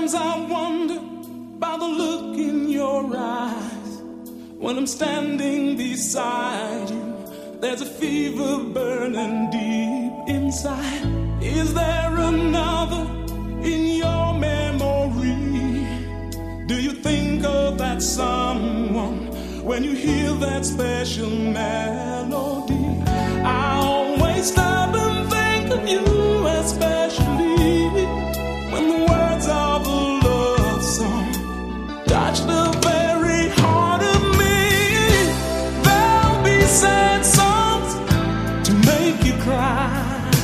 Sometimes I wonder by the look in your eyes. When I'm standing beside you, there's a fever burning deep inside. Is there another in your memory? Do you think of that someone when you hear that special melody? I always stop and think of you, especially when the words of a love song touch the very heart of me. There'll be sad songs to make you cry.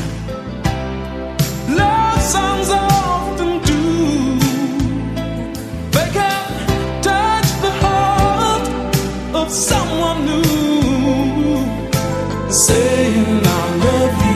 Love songs often do. They can touch the heart of someone new, saying I love you.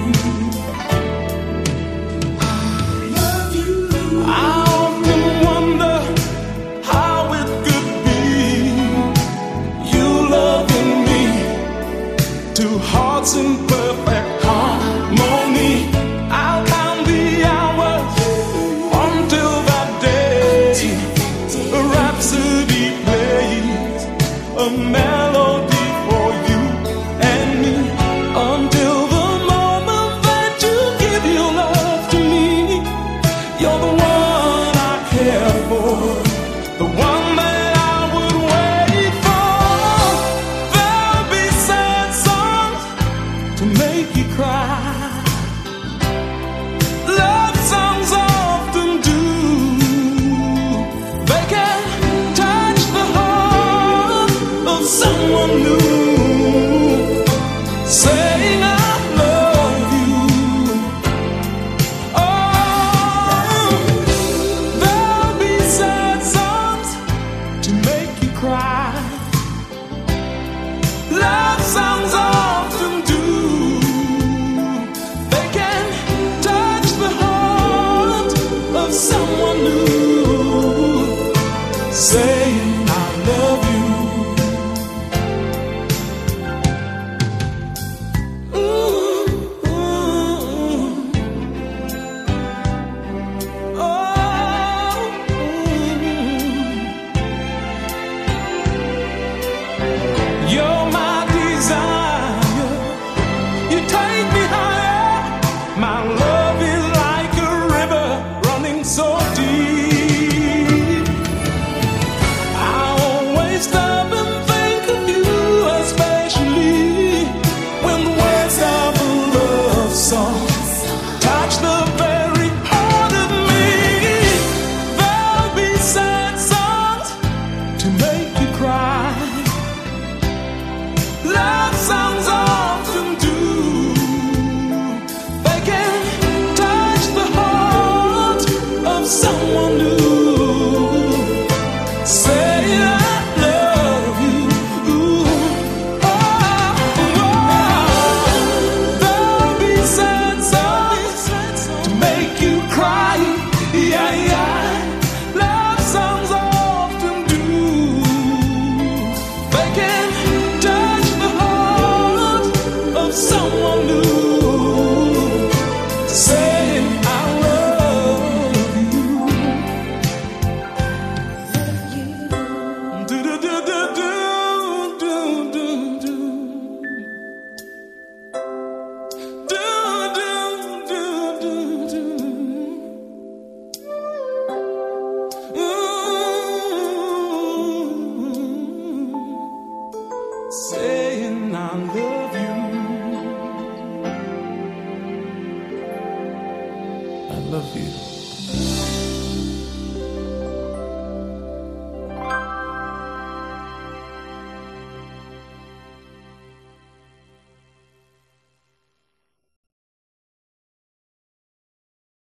I often wonder how it could be, you loving me, two hearts in perfect harmony. I'll count the hours until that day a rhapsody plays, a melody